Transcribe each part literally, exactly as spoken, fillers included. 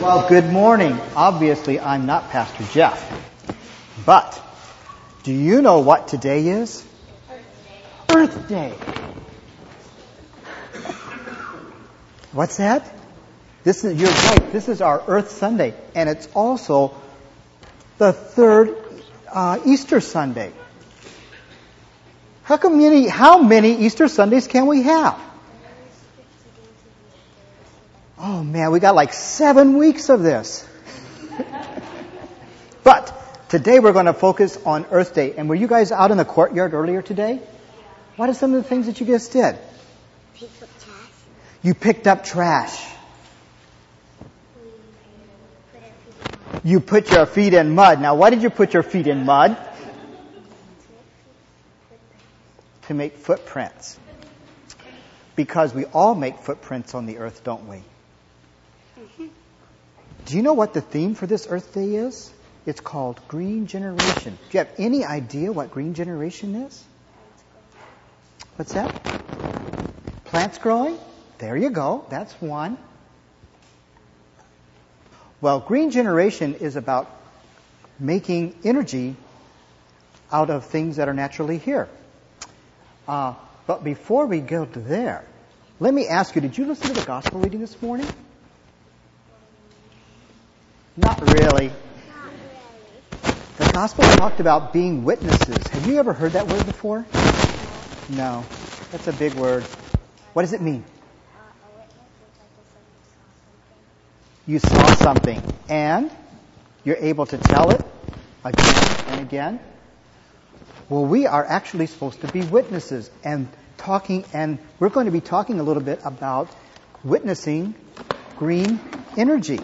Well, good morning. Obviously, I'm not Pastor Jeff. But, do you know what today is? Earth Day. What's that? This is, you're right, this is our Earth Sunday. And it's also the third uh, Easter Sunday. How come many, how many Easter Sundays can we have? Oh man, we got like seven weeks of this. But today we're going to focus on Earth Day. And were you guys out in the courtyard earlier today? What are some of the things that you guys did? Pick up trash. You picked up trash. You put your feet in mud. Now, why did you put your feet in mud? To make footprints. Because we all make footprints on the earth, don't we? Mm-hmm. Do you know what the theme for this Earth Day is? It's called Green Generation. Do you have any idea what Green Generation is? What's that? Plants growing? There you go. That's one. Well, Green Generation is about making energy out of things that are naturally here. Uh, but before we go to there, let me ask you, did you listen to the gospel reading this morning? Not really. Not really. The gospel talked about being witnesses. Have you ever heard that word before? No. That's a big word. What does it mean? Uh, a witness is like You if somebody saw something. saw something and you're able to tell it again and again. Well, we are actually supposed to be witnesses and talking, and we're going to be talking a little bit about witnessing green energy.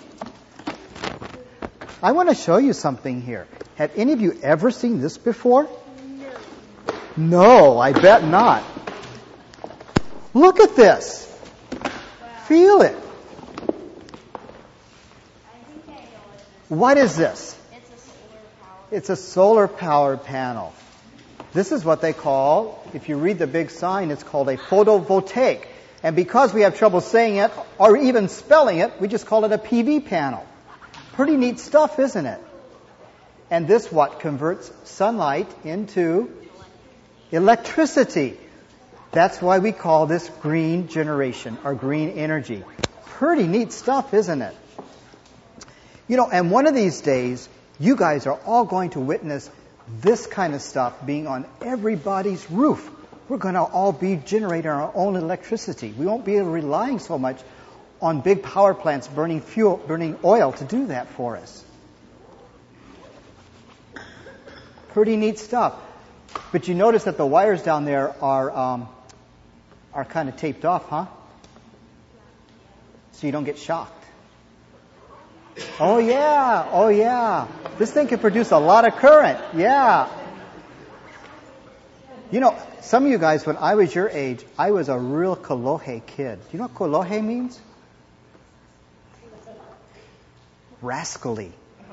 I want to show you something here. Have any of you ever seen this before? No. No, I bet not. Look at this. Feel it. What is this? It's a solar power. It's a solar power panel. This is what they call, if you read the big sign, it's called a photovoltaic. And because we have trouble saying it or even spelling it, we just call it a P V panel. Pretty neat stuff, isn't it? And this what converts sunlight into electricity. That's why we call this green generation or green energy. Pretty neat stuff, isn't it? You know, and one of these days, you guys are all going to witness this kind of stuff being on everybody's roof. We're going to all be generating our own electricity. We won't be relying so much on big power plants burning fuel, burning oil to do that for us. Pretty neat stuff. But you notice that the wires down there are um, are kind of taped off, huh? So you don't get shocked. Oh yeah, oh yeah. This thing can produce a lot of current. Yeah. You know, some of you guys, when I was your age, I was a real Kolohe kid. Do you know what Kolohe means? Rascally.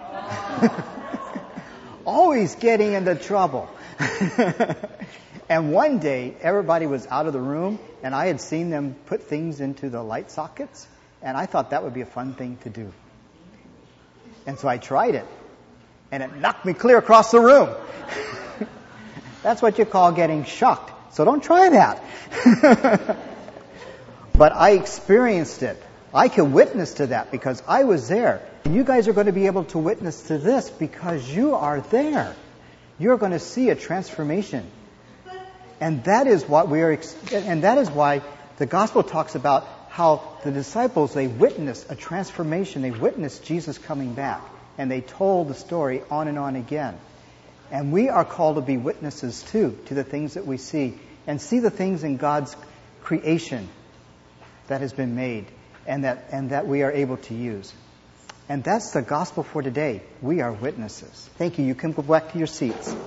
Always getting into trouble. And one day, everybody was out of the room, and I had seen them put things into the light sockets, and I thought that would be a fun thing to do. And so I tried it, and it knocked me clear across the room. That's what you call getting shocked. So don't try that. But I experienced it. I can witness to that because I was there. And you guys are going to be able to witness to this because you are there. You're going to see a transformation. And that is what we are, and that is why the gospel talks about how the disciples, they witnessed a transformation. They witnessed Jesus coming back. And they told the story on and on again. And we are called to be witnesses too to the things that we see. And see the things in God's creation that has been made. And that, and that we are able to use. And that's the gospel for today. We are witnesses. Thank you. You can go back to your seats.